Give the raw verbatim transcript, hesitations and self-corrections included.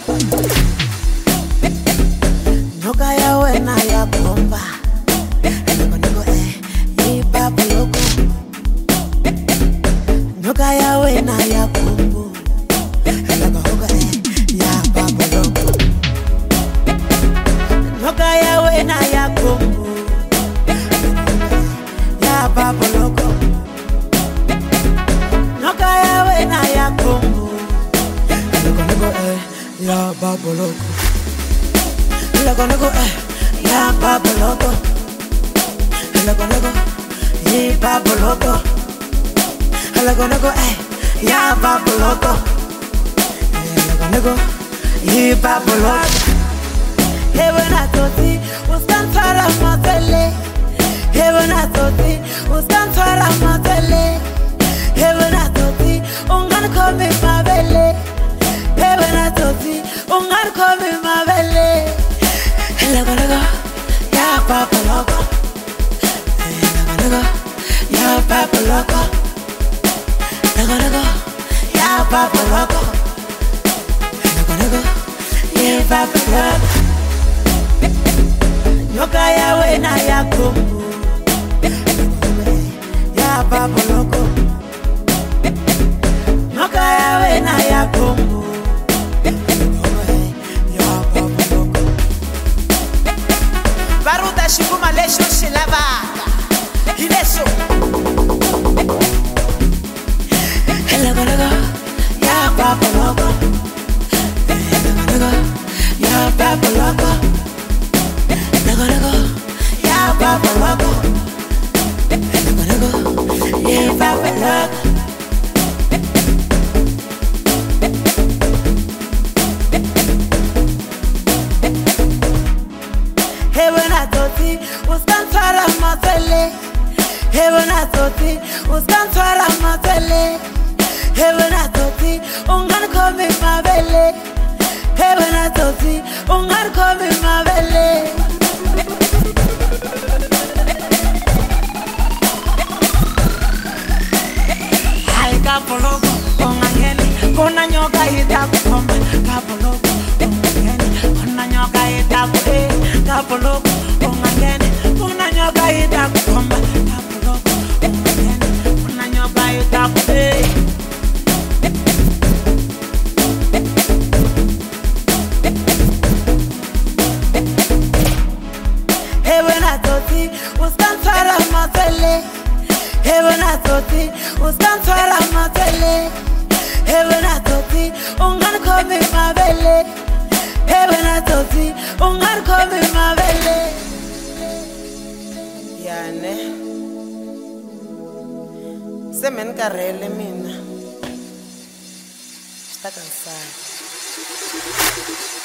Nyoka ya wena ya bomba. Nego nego eh, ye baba loco. Nyoka ya wena ya bombo. Nego nego eh, ya baba loco. Nyoka ya wena ya bombo. Ya baba loco. Nyoka ya wena ya bombo. Nego nego eh, ya baba loco. Loco loco eh, ya baba loco. Loco loco, yeah baba loco. Loco loco eh, ya baba loco. Loco loco, yeah baba loco. Hey when I toti, ustan para matele. Hey when I toti, ustan para matele. Hey when I toti, ungan come mabele. Hey when I toti, ungan come mabele. Loco loco, ya baba loco. Loco loco, ya baba loco. Loco loco, ya baba loco. Loco loco, ya baba loco. Nyoka ya wena ya kombo. Ya baba loco. Nyoka ya wena ya kombo. Baruda shikuma lesho shilavaga. Hileso. Loco loco, ya baba loco. Loco loco, ya baba loco. Loco loco, ya baba loco. Loco loco, ya baba loco. Hey when I toti, ustan para matele. Hey when I toti, ustan para matele. Hey when I toti, ungan come mabele. Hey when I toti, ungan come mabele. Ay kapologo, ongangeni, kona nyoka ita kukomba. Kapologo, ongangeni, kona nyoka ita kukomba. Kapologo, ongangeni, kona nyoka ita kukomba. Kapologo, ongangeni, kona nyoka ita kukomba. Hey when I toti, ustan para matele. Hey when I toti, ustan para matele. Hey when I toti, ungan come mabele. Hey when I toti, ungan come mabele. Yane, semen karele mina. Está cansado.